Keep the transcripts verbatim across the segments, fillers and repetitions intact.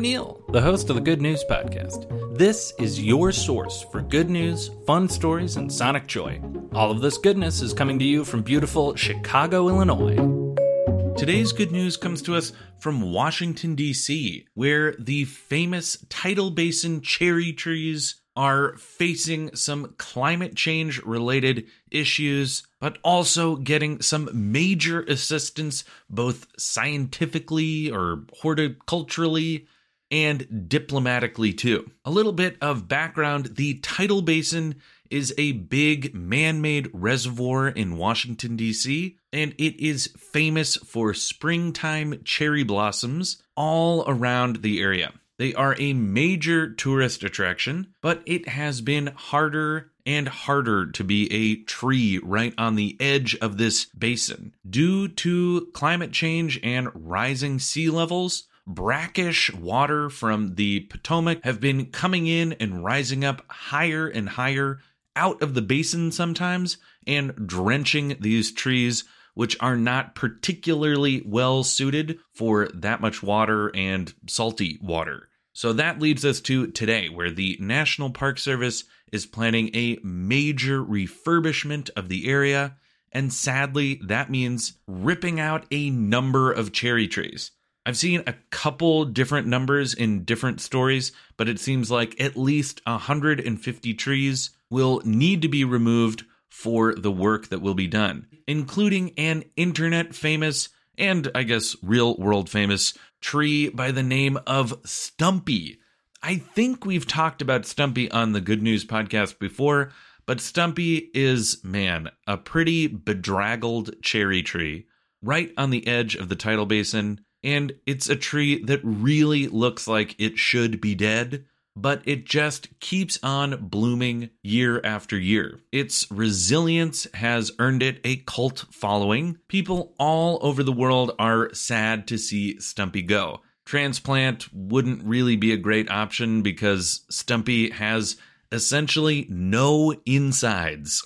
Neil, the host of the Good News Podcast. This is your source for good news, fun stories, and sonic joy. All of this goodness is coming to you from beautiful Chicago, Illinois. Today's good news comes to us from Washington, D C, where the famous Tidal Basin cherry trees are facing some climate change related issues, but also getting some major assistance both scientifically or horticulturally and diplomatically too. A little bit of background: the Tidal Basin is a big man-made reservoir in Washington, D C, and it is famous for springtime cherry blossoms all around the area. They are a major tourist attraction, but it has been harder and harder to be a tree right on the edge of this basin. Due to climate change and rising sea levels, brackish water from the Potomac have been coming in and rising up higher and higher out of the basin sometimes and drenching these trees, which are not particularly well suited for that much water and salty water. So that leads us to today, where the National Park Service is planning a major refurbishment of the area, and sadly, that means ripping out a number of cherry trees. I've seen a couple different numbers in different stories, but it seems like at least one hundred fifty trees will need to be removed for the work that will be done, including an internet famous and I guess real world famous tree by the name of Stumpy. I think we've talked about Stumpy on the Good News Podcast before, but Stumpy is, man, a pretty bedraggled cherry tree right on the edge of the Tidal Basin, and it's a tree that really looks like it should be dead, but it just keeps on blooming year after year. Its resilience has earned it a cult following. People all over the world are sad to see Stumpy go. Transplant wouldn't really be a great option because Stumpy has essentially no insides.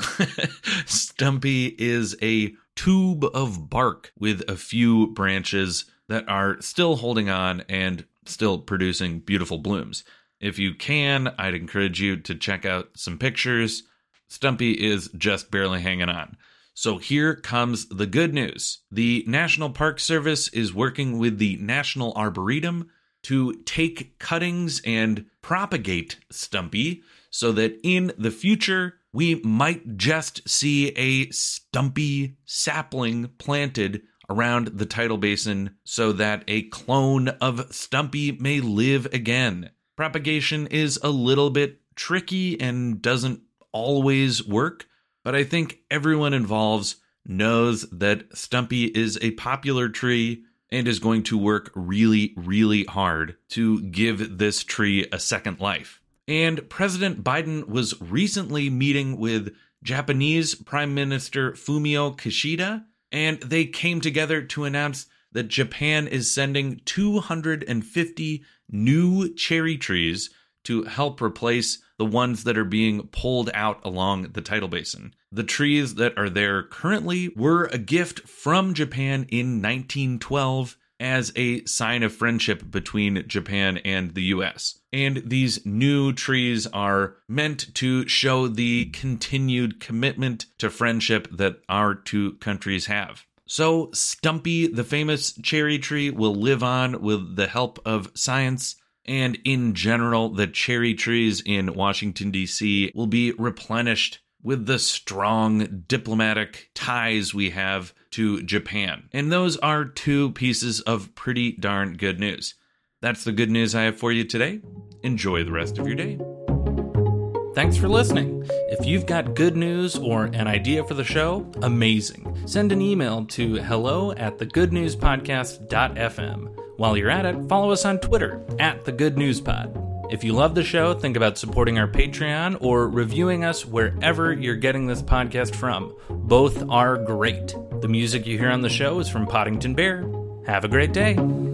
Stumpy is a tube of bark with a few branches that are still holding on and still producing beautiful blooms. If you can, I'd encourage you to check out some pictures. Stumpy is just barely hanging on. So here comes the good news. The National Park Service is working with the National Arboretum to take cuttings and propagate Stumpy so that in the future, we might just see a Stumpy sapling planted around the Tidal Basin so that a clone of Stumpy may live again. Propagation is a little bit tricky and doesn't always work, but I think everyone involved knows that Stumpy is a popular tree and is going to work really, really hard to give this tree a second life. And President Biden was recently meeting with Japanese Prime Minister Fumio Kishida, and they came together to announce that Japan is sending two hundred fifty new cherry trees to help replace the ones that are being pulled out along the Tidal Basin. The trees that are there currently were a gift from Japan in nineteen twelve as a sign of friendship between Japan and the U S. And these new trees are meant to show the continued commitment to friendship that our two countries have. So Stumpy, the famous cherry tree, will live on with the help of science, and in general, the cherry trees in Washington, D C will be replenished with the strong diplomatic ties we have to Japan. And those are two pieces of pretty darn good news. That's the good news I have for you today. Enjoy the rest of your day. Thanks for listening. If you've got good news or an idea for the show, amazing. Send an email to hello at the good news podcast dot f m. While you're at it, follow us on Twitter at the good news pod. If you love the show, think about supporting our Patreon or reviewing us wherever you're getting this podcast from. Both are great. The music you hear on the show is from Poddington Bear. Have a great day.